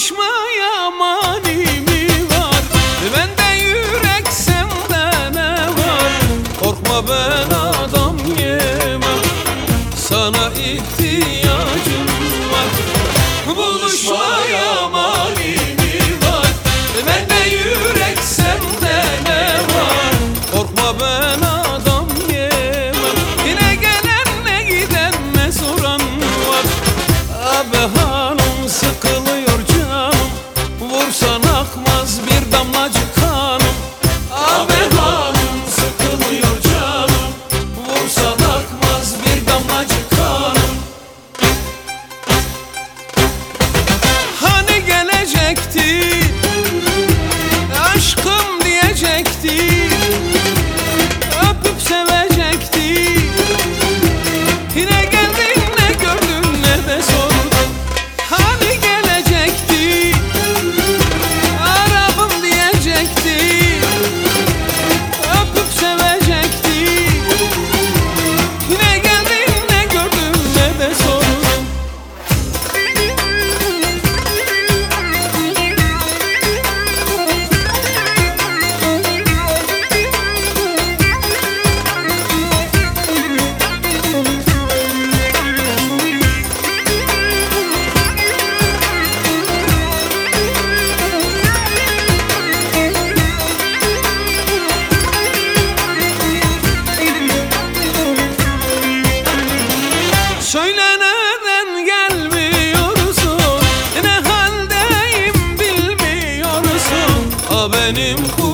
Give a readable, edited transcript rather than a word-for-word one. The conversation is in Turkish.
Buluşmaya mani mi var? Bende yürek sende ne var? Korkma ben adam yemem, sana ihtiyacım var. Buluşmaya mani mi var? Bende yürek sende ne var? Korkma ben adam yemem. Yine gelen ne giden ne soran var. Abi hanım sıkılıyor canım, vursan akmaz bir damlacık kanım. Abi hanım sıkılıyor canım, vursan akmaz bir damlacık kanım. Hani gelecekti, aşkım diyecekti, öpüp sevecekti. Yine geldin ne gördün ne de sordun. Hani gelecekti, arabım diyecekti, öpüp sevecekti. Yine geldin ne gördün ne de sordun. Söyle neden gelmiyorsun, ne haldeyim bilmiyorsun. A benim